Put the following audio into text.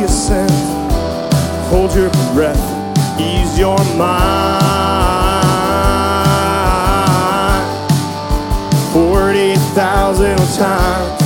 ascend. Hold your breath, ease your mind. 40,000 times